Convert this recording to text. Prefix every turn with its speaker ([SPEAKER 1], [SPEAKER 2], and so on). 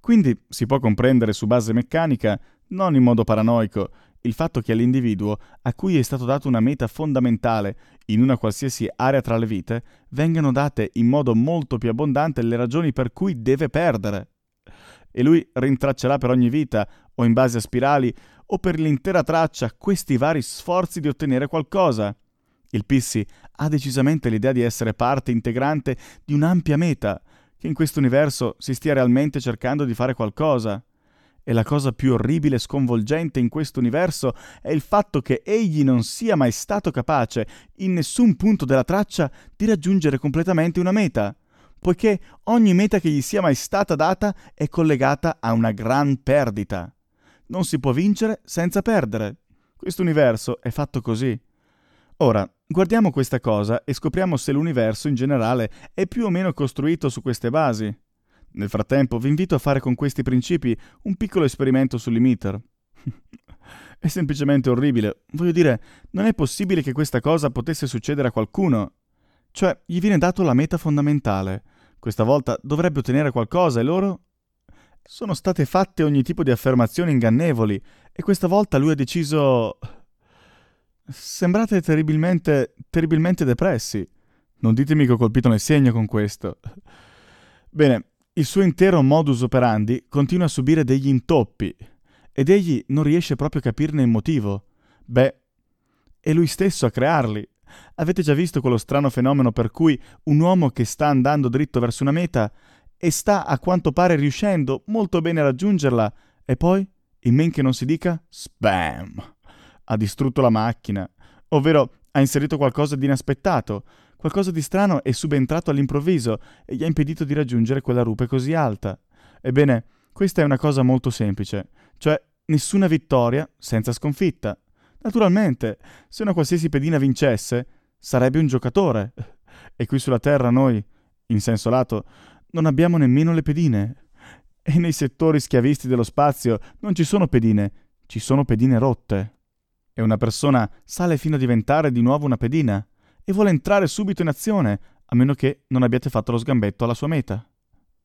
[SPEAKER 1] Quindi si può comprendere su base meccanica, non in modo paranoico, il fatto che all'individuo, a cui è stato dato una meta fondamentale in una qualsiasi area tra le vite, vengano date in modo molto più abbondante le ragioni per cui deve perdere. E lui rintraccerà per ogni vita, o in base a spirali, o per l'intera traccia, questi vari sforzi di ottenere qualcosa. Il Pissi ha decisamente l'idea di essere parte integrante di un'ampia meta, che in questo universo si stia realmente cercando di fare qualcosa. E la cosa più orribile e sconvolgente in questo universo è il fatto che egli non sia mai stato capace, in nessun punto della traccia, di raggiungere completamente una meta, poiché ogni meta che gli sia mai stata data è collegata a una gran perdita. Non si può vincere senza perdere. Questo universo è fatto così. Ora, guardiamo questa cosa e scopriamo se l'universo in generale è più o meno costruito su queste basi. Nel frattempo vi invito a fare con questi principi un piccolo esperimento sull'emitter. È semplicemente orribile. Voglio dire, non è possibile che questa cosa potesse succedere a qualcuno. Cioè, gli viene dato la meta fondamentale. Questa volta dovrebbe ottenere qualcosa e loro... Sono state fatte ogni tipo di affermazioni ingannevoli e questa volta lui ha deciso... Sembrate terribilmente depressi. Non ditemi che ho colpito nel segno con questo. Bene, il suo intero modus operandi continua a subire degli intoppi ed egli non riesce proprio a capirne il motivo. Beh, è lui stesso a crearli. Avete già visto quello strano fenomeno per cui un uomo che sta andando dritto verso una meta e sta a quanto pare riuscendo molto bene a raggiungerla e poi, in men che non si dica, spam! Ha distrutto la macchina, ovvero ha inserito qualcosa di inaspettato. Qualcosa di strano è subentrato all'improvviso e gli ha impedito di raggiungere quella rupe così alta. Ebbene, questa è una cosa molto semplice, cioè nessuna vittoria senza sconfitta. Naturalmente, se una qualsiasi pedina vincesse, sarebbe un giocatore. E qui sulla Terra noi, in senso lato, non abbiamo nemmeno le pedine. E nei settori schiavisti dello spazio non ci sono pedine, ci sono pedine rotte. E una persona sale fino a diventare di nuovo una pedina e vuole entrare subito in azione, a meno che non abbiate fatto lo sgambetto alla sua meta.